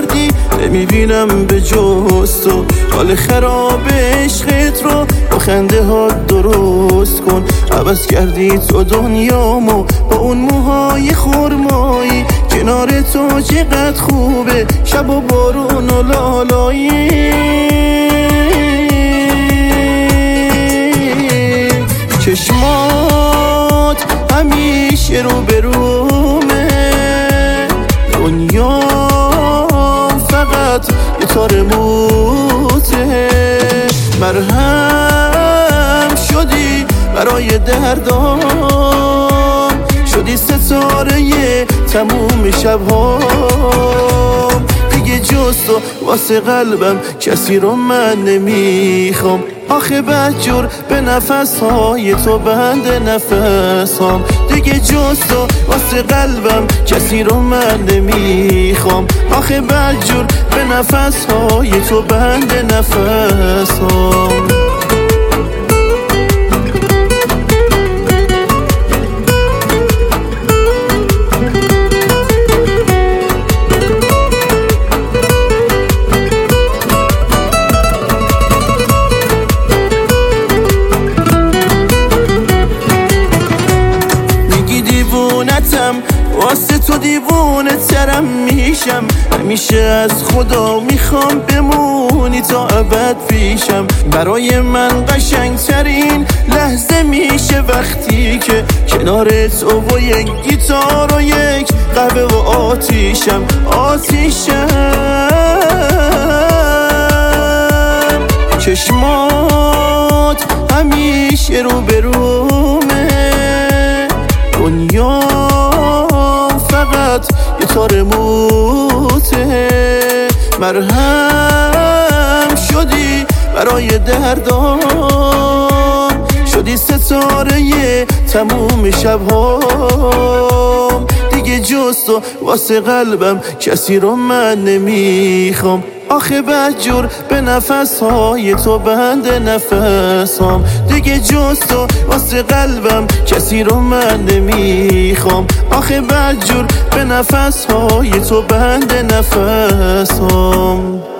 کردی نمیبینم به جز تو. حال خراب عشقت رو با خنده ها درست کن. عوض کردی تو دنیامو با اون موهای خرمایی. کنار تو چقدر خوبه شب و بارون و لالایی. چشمات همیشه رو به رومه. دنیا فقط یه تار موته. مرهم شدی برای دردام. شدی ستاره تموم شبهام. دیگه جز تو واسه قلبم کسی رو من نمیخوام. آخه بدجور به نفسهای تو بند نفسام. دیگه جز تو واسه قلبم کسی رو من نمیخوام. آخه بدجور به نفسهای تو بند نفسام. واسه تو دیوونه ترم میشم. همیشه از خدا میخوام بمونی تا ابد پیشم. برای من قشنگ ترین لحظه میشه وقتی که کنار تو و یک گیتار و یک قهوه و آتیشم. چشمات همیشه رو به رومه. دنیا فقط یه تار موته. مرهم شدی برای دردام. شدی ستاره تموم شبهام. دیگه جز تو واسه قلبم کسی رو من نمیخوام. آخه بدجور به نفسهای تو بند نفسام. دیگه جز تو واسه قلبم کسی رو من نمیخوام. آخه بدجور به نفسهای تو بند نفسام.